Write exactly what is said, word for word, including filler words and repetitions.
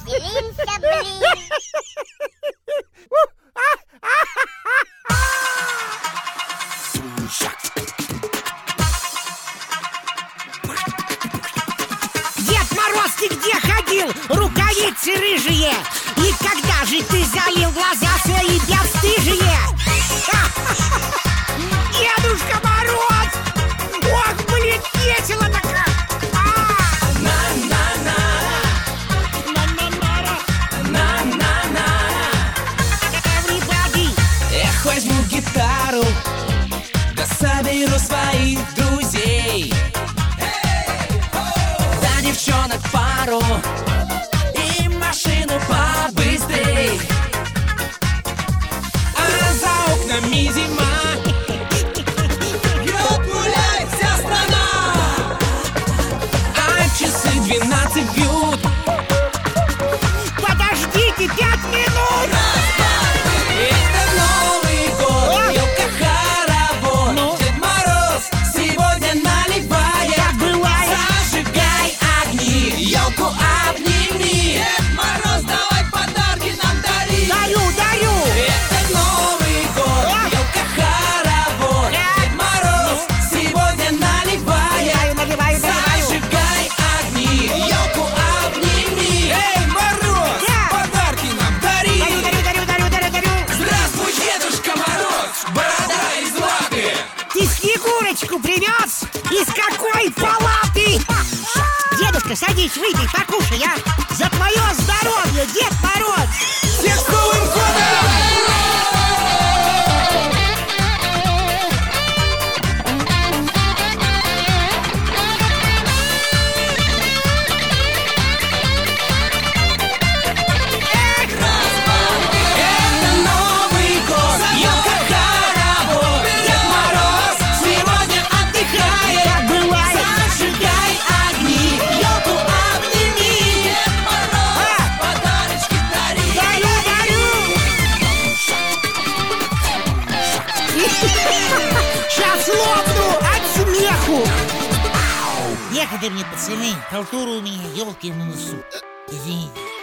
Веселимся, блин. Дед Мороз, ты где ходил? Рукавицы рыжие. И когда же ты залил глаза свои бесстыжие? Дедушка Мороз! Ох, блин, весело-то как! Эх, возьму гитару, да соберу своих друзей, да девчонок пару и машину побыстрей. А за окнами зима, идет гулять вся страна, а часы двенадцать бьют. Подождите пять минут! Это Новый год, елка-хоровод. Ну? Дед Мороз сегодня наливает. Как бывает. Зажигай огни, елку обними. Дед Мороз, давай подарки нам дари. Дарю, дарю! Это Новый год, А? елка-хоровод. Да. Дед Мороз сегодня наливает. Наливаю, наливаю, наливаю! Зажигай огни, елку обними. Эй, Мороз, Да. подарки нам дари. Дарю, дарю, дарю, дарю, дарю, дарю! Здравствуй, Дедушка Мороз, борода из лапы. Ты Снегурочку привез? Из какой палаты? Дедушка, садись, выпей, покушай, а! За твое здоровье, Дед Мороз! Всех с Новым годом! Это Новый год, елка-хоровод. Дед Мороз сегодня отдыхает. Как бывает. Зажигай огни, елку обними. Дед Мороз, подарочки дари. Дарю, дарю! Сейчас лопну от смеху! Некогда мне, пацаны, халтура у меня, елки на носу. Извините.